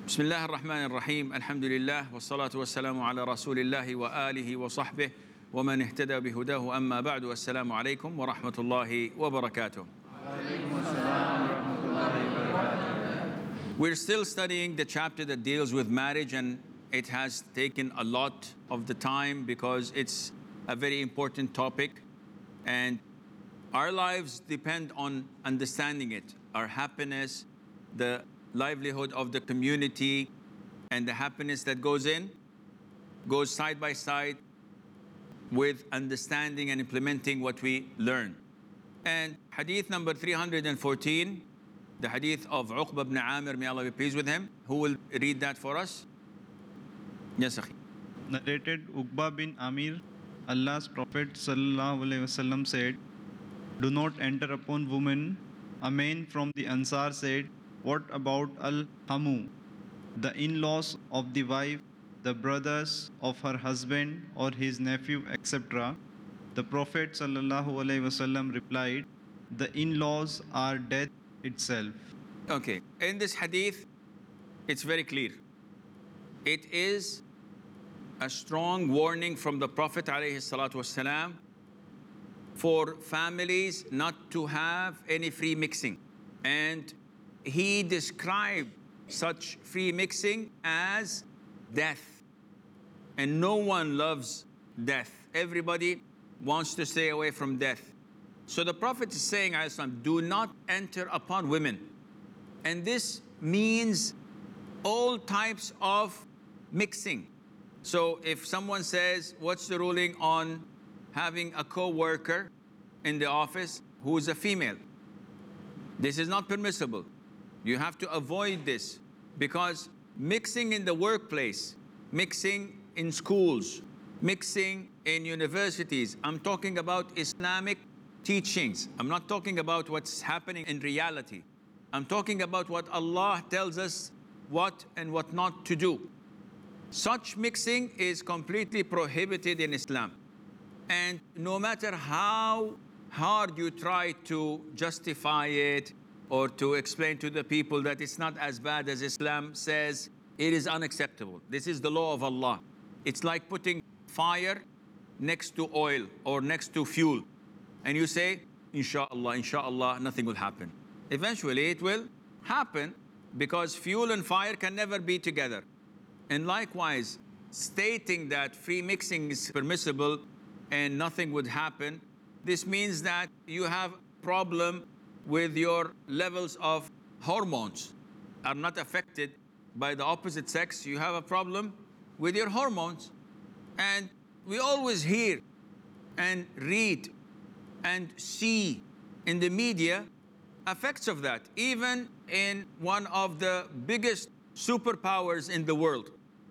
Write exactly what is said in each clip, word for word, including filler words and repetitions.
بسم الله الرحمن الرحيم الحمد لله والصلاة والسلام على رسول الله وآله وصحبه ومن اهتدى بهداه أما بعد والسلام عليكم ورحمة الله وبركاته. We're still studying the chapter that deals with marriage, and it has taken a lot of the time because it's a very important topic and our lives depend on understanding it. Our happiness, the livelihood of the community, and the happiness that goes in goes side by side with understanding and implementing what we learn. And hadith number three hundred fourteen, the hadith of Uqba ibn Amir, may Allah be pleased with him. Who will read that for us? Yes, akhi. Narrated Uqba bin Amir, Allah's Prophet sallallahu alaihi wasallam said, "Do not enter upon women." A man from the Ansar said, "What about al-hamu, the in-laws of the wife, the brothers of her husband or his nephew, et cetera" The Prophet sallallahu alaihi wasallam replied, "The in-laws are death itself." Okay, in this hadith, it's very clear. It is a strong warning from the Prophet alayhi salatu wasalam for families not to have any free mixing. And he described such free mixing as death. And no one loves death. Everybody wants to stay away from death. So the Prophet is saying, do not enter upon women. And this means all types of mixing. So if someone says, what's the ruling on having a co-worker in the office who is a female? This is not permissible. You have to avoid this, because mixing in the workplace, mixing in schools, mixing in universities, I'm talking about Islamic teachings. I'm not talking about what's happening in reality. I'm talking about what Allah tells us what and what not to do. Such mixing is completely prohibited in Islam. And no matter how hard you try to justify it or to explain to the people that it's not as bad as Islam says, it is unacceptable. This is the law of Allah. It's like putting fire next to oil or next to fuel. And you say, inshallah, inshallah, nothing will happen. Eventually it will happen, because fuel and fire can never be together. And likewise, stating that free mixing is permissible and nothing would happen, this means that you have a problem with your levels of hormones are not affected by the opposite sex. You have a problem with your hormones. And we always hear and read and see in the media effects of that, even in one of the biggest superpowers in the world.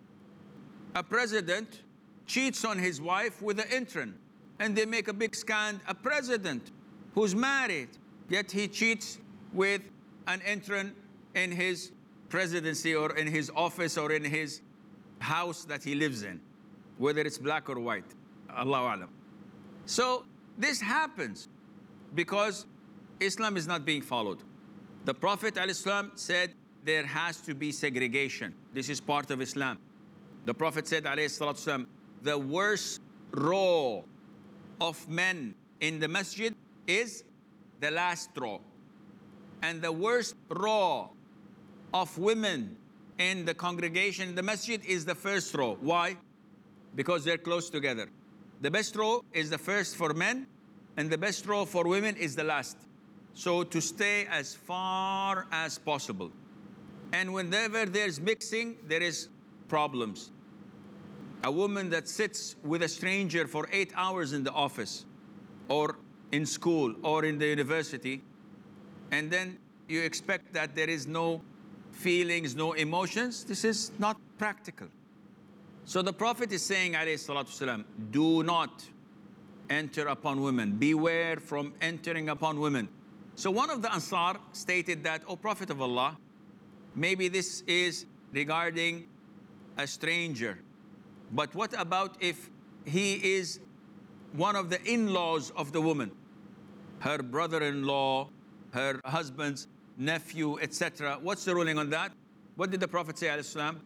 A president cheats on his wife with an intern, and they make a big scandal. A president who's married, yet he cheats with an intern in his presidency or in his office or in his house that he lives in, whether it's black or white. Allahu Alam. So this happens because Islam is not being followed. The Prophet ﷺ said there has to be segregation. This is part of Islam. The Prophet said, ﷺ, the worst row of men in the masjid is the last row. And the worst row of women in the congregation in the masjid is the first row. Why? Because they're close together. The best row is the first for men, and the best row for women is the last. So to stay as far as possible. And whenever there's mixing, there is problems. A woman that sits with a stranger for eight hours in the office or in school or in the university, and then you expect that there is no feelings, no emotions, this is not practical. So the Prophet is saying, alayhi salatu wasalam, do not enter upon women. Beware from entering upon women. So one of the Ansar stated that, "O Prophet of Allah, maybe this is regarding a stranger. But what about if he is one of the in-laws of the woman? Her brother-in-law, her husband's nephew, et cetera. What's the ruling on that?" What did the Prophet say, alayhi salam?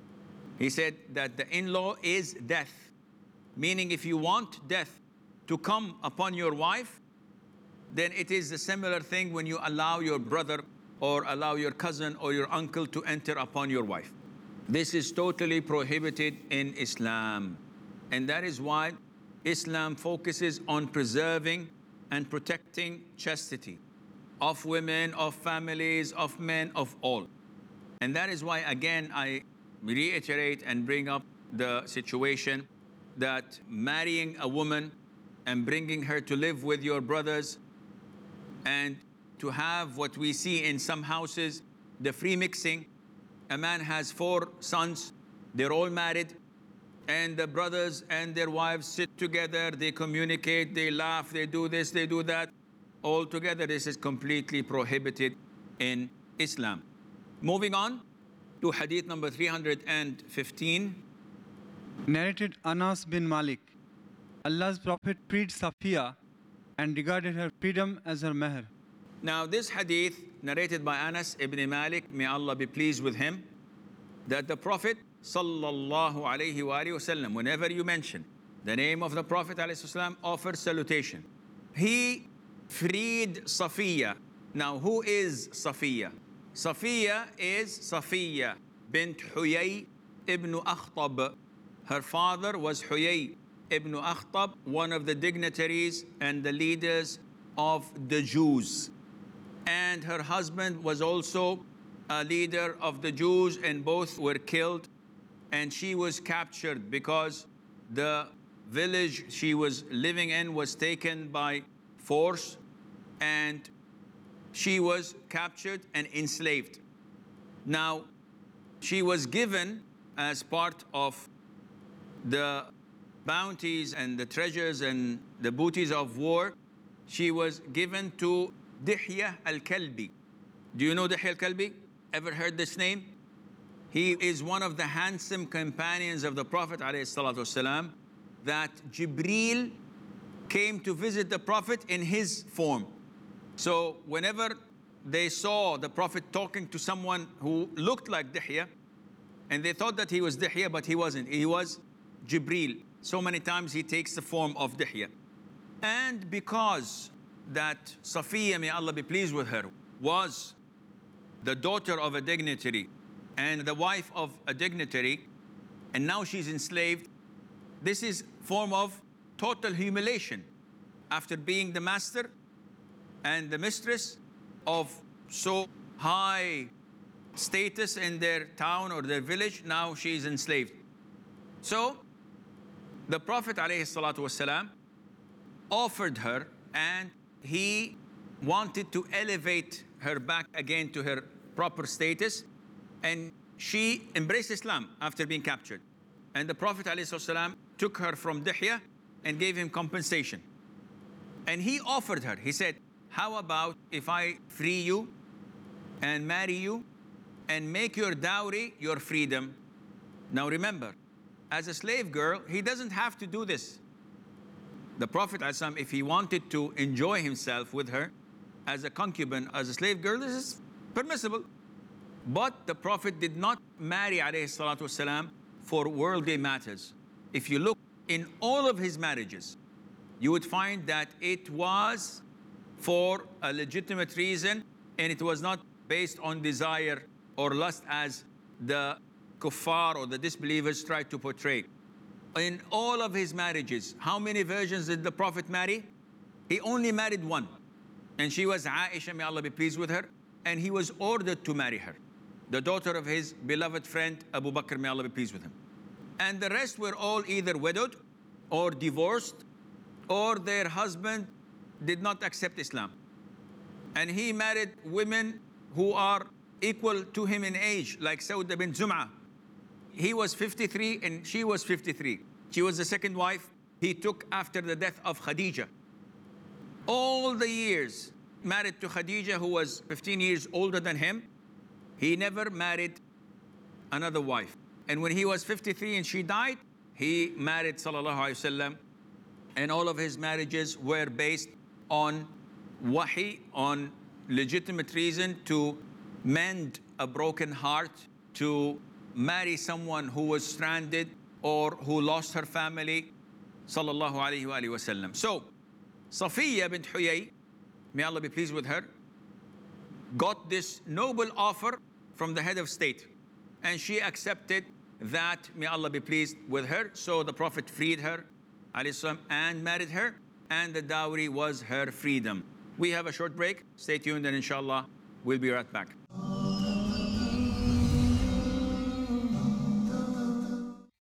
He said that the in-law is death. Meaning if you want death to come upon your wife, then it is a similar thing when you allow your brother or allow your cousin or your uncle to enter upon your wife. This is totally prohibited in Islam. And that is why Islam focuses on preserving and protecting chastity of women, of families, of men, of all. And that is why, again, I reiterate and bring up the situation that marrying a woman and bringing her to live with your brothers and to have what we see in some houses, the free mixing. A man has four sons, they're all married, and the brothers and their wives sit together, they communicate, they laugh, they do this, they do that. All together, this is completely prohibited in Islam. Moving on to hadith number three hundred fifteen. Narrated Anas bin Malik. Allah's Prophet freed Safiya and regarded her freedom as her meher. Now this hadith narrated by Anas ibn Malik, may Allah be pleased with him, that the Prophet sallallahu alayhi wa sallam, whenever you mention the name of the Prophet alayhi salam, offers salutation. He freed Safiya. Now who is Safiya? Safiya is Safiya bint Huyay ibn Akhtab. Her father was Huyay ibn Akhtab, one of the dignitaries and the leaders of the Jews. And her husband was also a leader of the Jews, and both were killed. And she was captured because the village she was living in was taken by force, and she was captured and enslaved. Now, she was given as part of the bounties and the treasures and the booties of war, she was given to Dihya al-Kalbi. Do you know Dihya al-Kalbi? Ever heard this name? He is one of the handsome companions of the Prophet ﷺ that Jibreel came to visit the Prophet in his form. So whenever they saw the Prophet talking to someone who looked like Dihya, and they thought that he was Dihya, but he wasn't. He was Jibreel. So many times he takes the form of Dihya. And because that Safiya, may Allah be pleased with her, was the daughter of a dignitary and the wife of a dignitary, and now she's enslaved, this is form of total humiliation. After being the master and the mistress of so high status in their town or their village, now she's enslaved. So the Prophet ﷺ offered her, and he wanted to elevate her back again to her proper status, and she embraced Islam after being captured. And the Prophet ﷺ took her from Dihya and gave him compensation. And he offered her, he said, how about if I free you and marry you and make your dowry your freedom? Now remember, as a slave girl, he doesn't have to do this. The Prophet ﷺ, if he wanted to enjoy himself with her as a concubine, as a slave girl, this is permissible. But the Prophet did not marry ﷺ for worldly matters. If you look in all of his marriages, you would find that it was for a legitimate reason, and it was not based on desire or lust as the kuffar or the disbelievers tried to portray. In all of his marriages, how many virgins did the Prophet marry? He only married one, and she was Aisha, may Allah be pleased with her, and he was ordered to marry her, the daughter of his beloved friend Abu Bakr, may Allah be pleased with him. And the rest were all either widowed or divorced, or their husband did not accept Islam. And he married women who are equal to him in age, like Sauda bin Zum'ah. He was fifty-three and she was fifty-three. She was the second wife he took after the death of Khadija. All the years married to Khadija, who was fifteen years older than him, he never married another wife. And when he was fifty-three and she died, he married sallallahu alaihi wasallam, and all of his marriages were based on wahi, on legitimate reason to mend a broken heart to marry someone who was stranded or who lost her family, sallallahu alayhi wa alihi wasallam. So, Safiya bint Huyay, may Allah be pleased with her, got this noble offer from the head of state, and she accepted that, may Allah be pleased with her. So the Prophet freed her, alayhi salam, and married her, and the dowry was her freedom. We have a short break. Stay tuned, and inshallah, we'll be right back.